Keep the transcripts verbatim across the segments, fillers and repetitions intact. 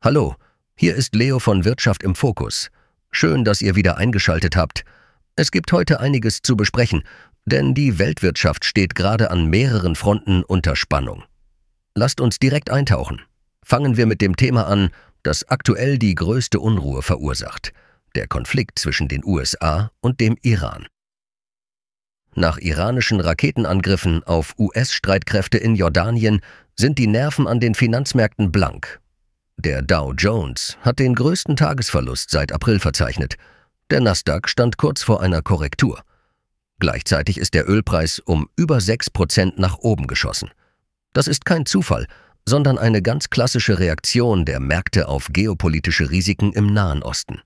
Hallo, hier ist Leo von Wirtschaft im Fokus. Schön, dass ihr wieder eingeschaltet habt. Es gibt heute einiges zu besprechen, denn die Weltwirtschaft steht gerade an mehreren Fronten unter Spannung. Lasst uns direkt eintauchen. Fangen wir mit dem Thema an, das aktuell die größte Unruhe verursacht: der Konflikt zwischen den U S A und dem Iran. Nach iranischen Raketenangriffen auf U S-Streitkräfte in Jordanien sind die Nerven an den Finanzmärkten blank. Der Dow Jones hat den größten Tagesverlust seit April verzeichnet. Der Nasdaq stand kurz vor einer Korrektur. Gleichzeitig ist der Ölpreis um über sechs Prozent nach oben geschossen. Das ist kein Zufall, sondern eine ganz klassische Reaktion der Märkte auf geopolitische Risiken im Nahen Osten.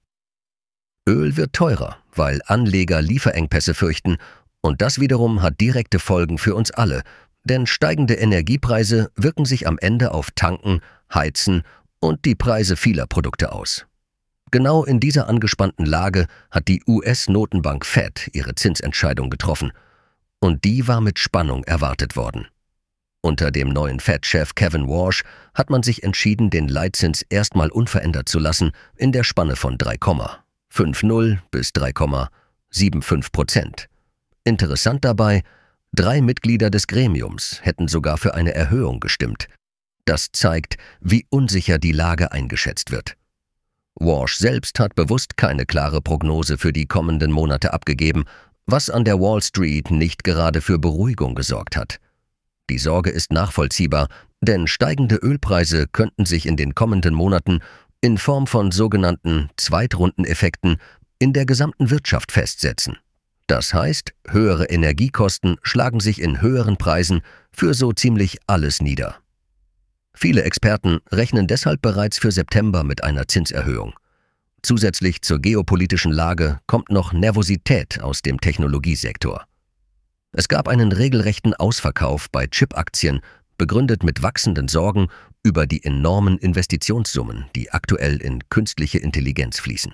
Öl wird teurer, weil Anleger Lieferengpässe fürchten, und das wiederum hat direkte Folgen für uns alle, denn steigende Energiepreise wirken sich am Ende auf Tanken, Heizen und die Preise vieler Produkte aus. Genau in dieser angespannten Lage hat die U S-Notenbank Fed ihre Zinsentscheidung getroffen. Und die war mit Spannung erwartet worden. Unter dem neuen Fed-Chef Kevin Warsh hat man sich entschieden, den Leitzins erstmal unverändert zu lassen in der Spanne von drei Komma fünfzig bis drei Komma fünfundsiebzig Prozent. Interessant dabei, drei Mitglieder des Gremiums hätten sogar für eine Erhöhung gestimmt. Das zeigt, wie unsicher die Lage eingeschätzt wird. Warsh selbst hat bewusst keine klare Prognose für die kommenden Monate abgegeben, was an der Wall Street nicht gerade für Beruhigung gesorgt hat. Die Sorge ist nachvollziehbar, denn steigende Ölpreise könnten sich in den kommenden Monaten in Form von sogenannten Zweitrundeneffekten in der gesamten Wirtschaft festsetzen. Das heißt, höhere Energiekosten schlagen sich in höheren Preisen für so ziemlich alles nieder. Viele Experten rechnen deshalb bereits für September mit einer Zinserhöhung. Zusätzlich zur geopolitischen Lage kommt noch Nervosität aus dem Technologiesektor. Es gab einen regelrechten Ausverkauf bei Chip-Aktien, begründet mit wachsenden Sorgen über die enormen Investitionssummen, die aktuell in künstliche Intelligenz fließen.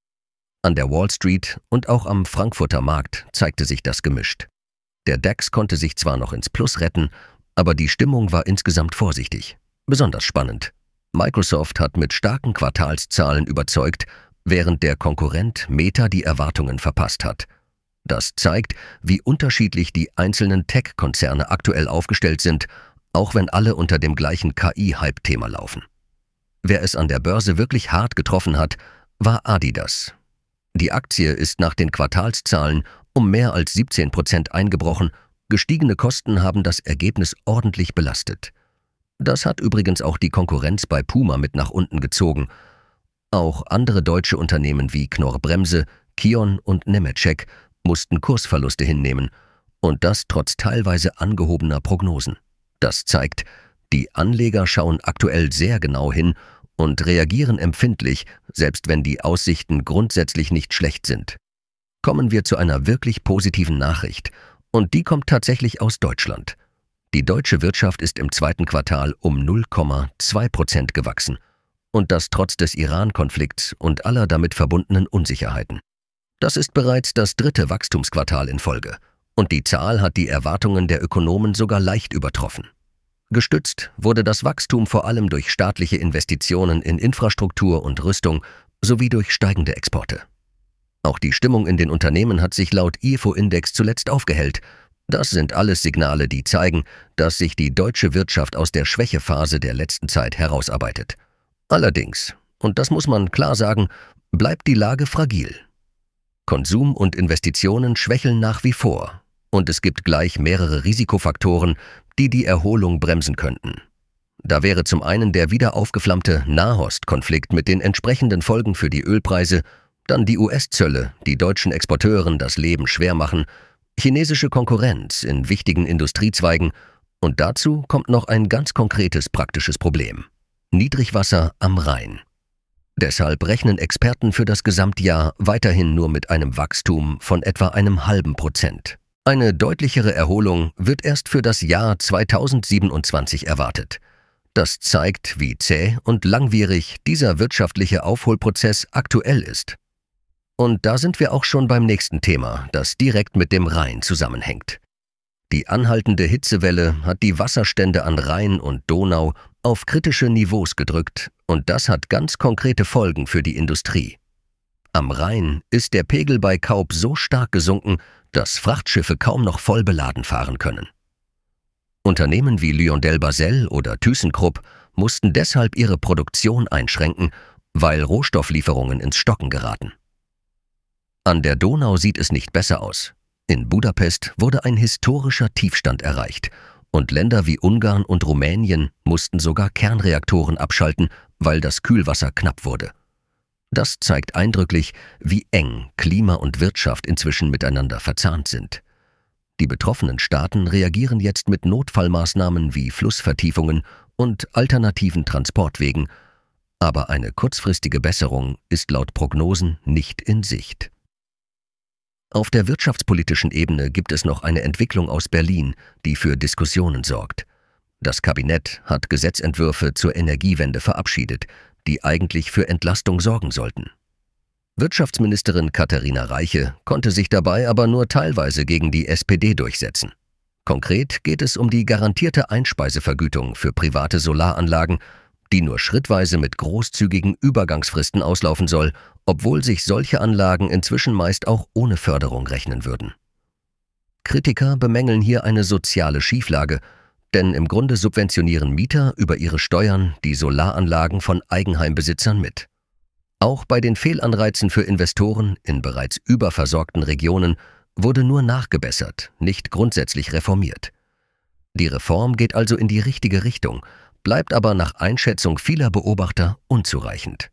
An der Wall Street und auch am Frankfurter Markt zeigte sich das gemischt. Der DAX konnte sich zwar noch ins Plus retten, aber die Stimmung war insgesamt vorsichtig. Besonders spannend: Microsoft hat mit starken Quartalszahlen überzeugt, während der Konkurrent Meta die Erwartungen verpasst hat. Das zeigt, wie unterschiedlich die einzelnen Tech-Konzerne aktuell aufgestellt sind, auch wenn alle unter dem gleichen K I-Hype-Thema laufen. Wer es an der Börse wirklich hart getroffen hat, war Adidas. Die Aktie ist nach den Quartalszahlen um mehr als siebzehn Prozent eingebrochen. Gestiegene Kosten haben das Ergebnis ordentlich belastet. Das hat übrigens auch die Konkurrenz bei Puma mit nach unten gezogen. Auch andere deutsche Unternehmen wie Knorr-Bremse, Kion und Nemetschek mussten Kursverluste hinnehmen, und das trotz teilweise angehobener Prognosen. Das zeigt, die Anleger schauen aktuell sehr genau hin und reagieren empfindlich, selbst wenn die Aussichten grundsätzlich nicht schlecht sind. Kommen wir zu einer wirklich positiven Nachricht, und die kommt tatsächlich aus Deutschland. Die deutsche Wirtschaft ist im zweiten Quartal um null Komma zwei Prozent gewachsen, und das trotz des Iran-Konflikts und aller damit verbundenen Unsicherheiten. Das ist bereits das dritte Wachstumsquartal in Folge, und die Zahl hat die Erwartungen der Ökonomen sogar leicht übertroffen. Gestützt wurde das Wachstum vor allem durch staatliche Investitionen in Infrastruktur und Rüstung sowie durch steigende Exporte. Auch die Stimmung in den Unternehmen hat sich laut I F O-Index zuletzt aufgehellt. Das sind alles Signale, die zeigen, dass sich die deutsche Wirtschaft aus der Schwächephase der letzten Zeit herausarbeitet. Allerdings, und das muss man klar sagen, bleibt die Lage fragil. Konsum und Investitionen schwächeln nach wie vor, und es gibt gleich mehrere Risikofaktoren, die die Erholung bremsen könnten. Da wäre zum einen der wieder aufgeflammte Nahost-Konflikt mit den entsprechenden Folgen für die Ölpreise, dann die U S-Zölle, die deutschen Exporteuren das Leben schwer machen, chinesische Konkurrenz in wichtigen Industriezweigen, und dazu kommt noch ein ganz konkretes praktisches Problem: Niedrigwasser am Rhein. Deshalb rechnen Experten für das Gesamtjahr weiterhin nur mit einem Wachstum von etwa einem halben Prozent. Eine deutlichere Erholung wird erst für das Jahr zweitausendsiebenundzwanzig erwartet. Das zeigt, wie zäh und langwierig dieser wirtschaftliche Aufholprozess aktuell ist. Und da sind wir auch schon beim nächsten Thema, das direkt mit dem Rhein zusammenhängt. Die anhaltende Hitzewelle hat die Wasserstände an Rhein und Donau auf kritische Niveaus gedrückt Und das hat ganz konkrete Folgen für die Industrie. Am Rhein ist der Pegel bei Kaub so stark gesunken, dass Frachtschiffe kaum noch voll beladen fahren können. Unternehmen wie LyondellBasell oder ThyssenKrupp mussten deshalb ihre Produktion einschränken, weil Rohstofflieferungen ins Stocken geraten. An der Donau sieht es nicht besser aus. In Budapest wurde ein historischer Tiefstand erreicht und Länder wie Ungarn und Rumänien mussten sogar Kernreaktoren abschalten, weil das Kühlwasser knapp wurde. Das zeigt eindrücklich, wie eng Klima und Wirtschaft inzwischen miteinander verzahnt sind. Die betroffenen Staaten reagieren jetzt mit Notfallmaßnahmen wie Flussvertiefungen und alternativen Transportwegen, aber eine kurzfristige Besserung ist laut Prognosen nicht in Sicht. Auf der wirtschaftspolitischen Ebene gibt es noch eine Entwicklung aus Berlin, die für Diskussionen sorgt. Das Kabinett hat Gesetzentwürfe zur Energiewende verabschiedet, die eigentlich für Entlastung sorgen sollten. Wirtschaftsministerin Katharina Reiche konnte sich dabei aber nur teilweise gegen die S P D durchsetzen. Konkret geht es um die garantierte Einspeisevergütung für private Solaranlagen, die nur schrittweise mit großzügigen Übergangsfristen auslaufen soll, obwohl sich solche Anlagen inzwischen meist auch ohne Förderung rechnen würden. Kritiker bemängeln hier eine soziale Schieflage, denn im Grunde subventionieren Mieter über ihre Steuern die Solaranlagen von Eigenheimbesitzern mit. Auch bei den Fehlanreizen für Investoren in bereits überversorgten Regionen wurde nur nachgebessert, nicht grundsätzlich reformiert. Die Reform geht also in die richtige Richtung, bleibt aber nach Einschätzung vieler Beobachter unzureichend.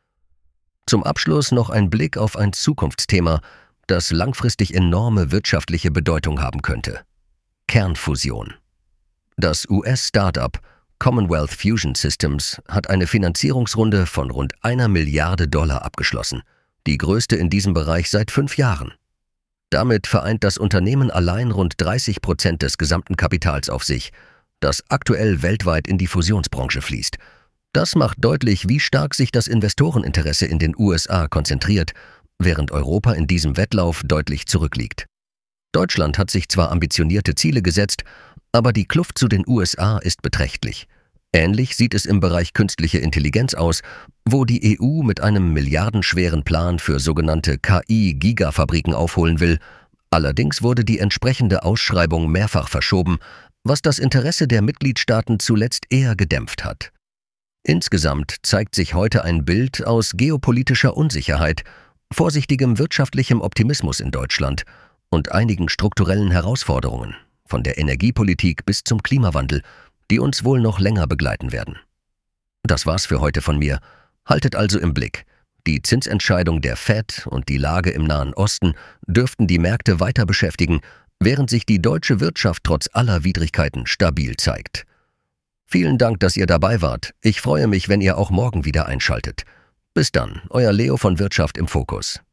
Zum Abschluss noch ein Blick auf ein Zukunftsthema, das langfristig enorme wirtschaftliche Bedeutung haben könnte: Kernfusion. Das U S-Startup Commonwealth Fusion Systems hat eine Finanzierungsrunde von rund einer Milliarde Dollar abgeschlossen, die größte in diesem Bereich seit fünf Jahren. Damit vereint das Unternehmen allein rund dreißig Prozent des gesamten Kapitals auf sich, das aktuell weltweit in die Fusionsbranche fließt. Das macht deutlich, wie stark sich das Investoreninteresse in den U S A konzentriert, während Europa in diesem Wettlauf deutlich zurückliegt. Deutschland hat sich zwar ambitionierte Ziele gesetzt, aber die Kluft zu den U S A ist beträchtlich. Ähnlich sieht es im Bereich künstliche Intelligenz aus, wo die E U mit einem milliardenschweren Plan für sogenannte K I-Gigafabriken aufholen will. Allerdings wurde die entsprechende Ausschreibung mehrfach verschoben, was das Interesse der Mitgliedstaaten zuletzt eher gedämpft hat. Insgesamt zeigt sich heute ein Bild aus geopolitischer Unsicherheit, vorsichtigem wirtschaftlichem Optimismus in Deutschland und einigen strukturellen Herausforderungen, von der Energiepolitik bis zum Klimawandel, die uns wohl noch länger begleiten werden. Das war's für heute von mir. Haltet also im Blick: Die Zinsentscheidung der Fed und die Lage im Nahen Osten dürften die Märkte weiter beschäftigen, während sich die deutsche Wirtschaft trotz aller Widrigkeiten stabil zeigt. Vielen Dank, dass ihr dabei wart. Ich freue mich, wenn ihr auch morgen wieder einschaltet. Bis dann, euer Leo von Wirtschaft im Fokus.